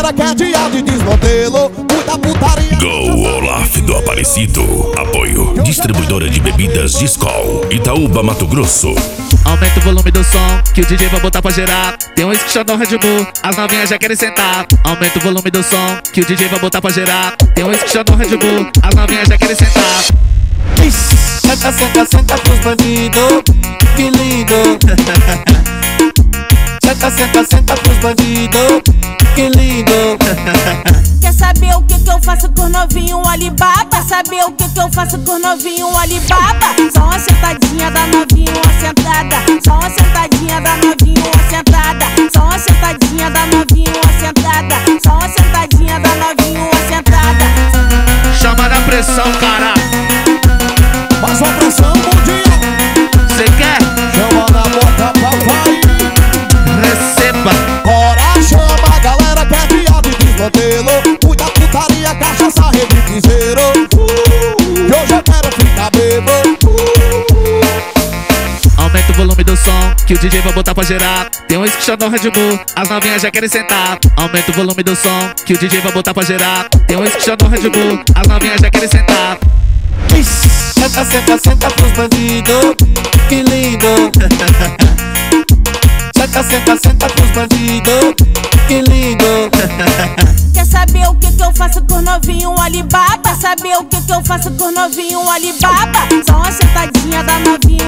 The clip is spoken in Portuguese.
galera quer dia de desmantelo, muita putaria. Go Olaf do Aparecido. Apoio Distribuidora de Bebidas Skol, Itaúba, Mato Grosso. Aumenta o volume do som, que o DJ vai botar pra gerar. Tem um esquichão no Red Bull, as novinhas já querem sentar. Aumenta o volume do som, que o DJ vai botar pra gerar. Tem um esquichão no Red Bull, as novinhas já querem sentar. Senta, senta, senta pros bandidos, que lindo. Senta, senta, senta pros bandidos, que lindo. Quer saber o que eu faço com novinho Alibaba? Quer saber o que eu faço com novinho Alibaba? Só uma sentadinha da novinho, uma sentada. Só uma sentadinha da novinho, uma sentada. Só uma sentadinha da novinho, uma sentada. Só uma sentadinha da novinho, uma sentada. Chama na pressão, cara. Faz uma pressão mundial. Cê quer? Chama na boca, papai. Receba. Bora, chama a galera quer dia de desmantelo, muita putaria, cachaça, rebiquezeiro. Que hoje eu quero ficar bebo. Aumenta o volume do som, que o DJ vai botar pra gerar. Tem um esquichão no Red Bull, as novinhas já querem sentar. Aumenta o volume do som, que o DJ vai botar pra gerar. Tem um esquichão no Red Bull, as novinhas já querem sentar. Senta, senta, senta pros bandidos, que lindo. Senta, senta, senta pros bandidos, que lindo. Quer saber o que eu faço com novinho Alibaba? Quer saber o que eu faço com novinho Alibaba? Só uma sentadinha da novinho,